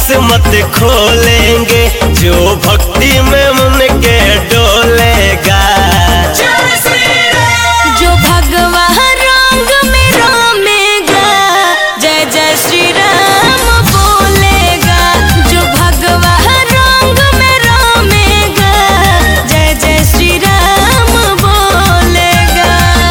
किस्मत खोलेंगे जो भक्ति में उनके डोलेगा। जो भगवान रंग में रामेगा जय जय श्री राम बोलेगा। जो भगवान रंग में रामेगा जय जय श्री राम बोलेगा।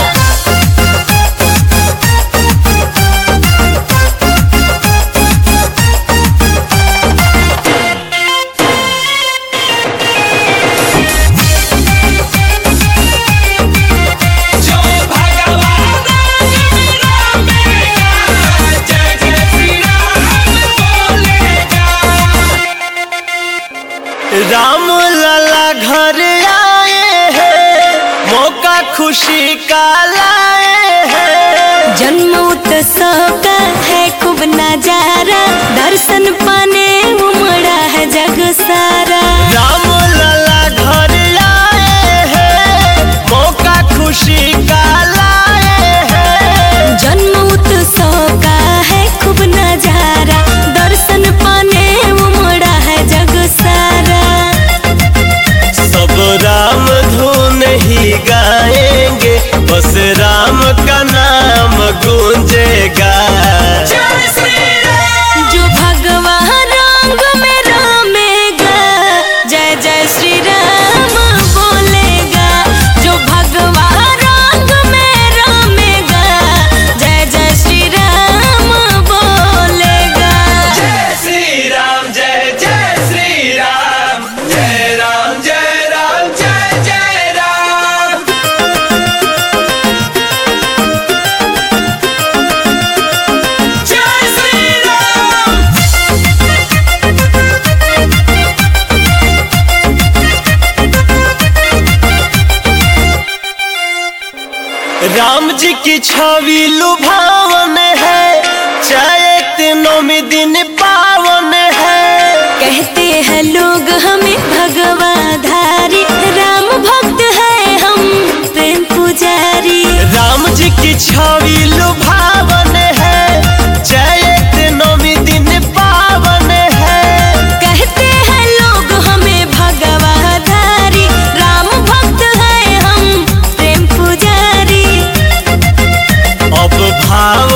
राम लला घर आए हैं, मौका खुशी का लाए हैं। जन्म उत्सव का है खूब नजारा, दर्शन पाने उमड़ा है जग सारा। राम लला घर आए हैं, मौका खुशी का लाए हैं। जन्म उत्सव का है खूब नजारा, दर्शन पाने उमड़ा है जग सारा। सब राम धुन ही गाएंगे, बस राम का नाम गूंजेगा। जो भगवान रंग में रामेगा जय जय श्री राम बोलेगा। जो भगवान रंग में रामेगा जय जय श्री राम बोलेगा। जय श्री राम जय जय श्री राम, जय राम जय राम जय जय राम। जय श्री राम। राम जी की छवि लुभावन है, चैत नौमी दिन पावन है। कहते हैं लोग हमें भगवाधारी, राम भक्त है हम प्रेम पुजारी। राम जी की छवि लुभावन है, चैत नौमी दिन पावन है। कहते हैं लोग हमें भगवाधारी, राम भक्त है हम प्रेम पुजारी। अब भाव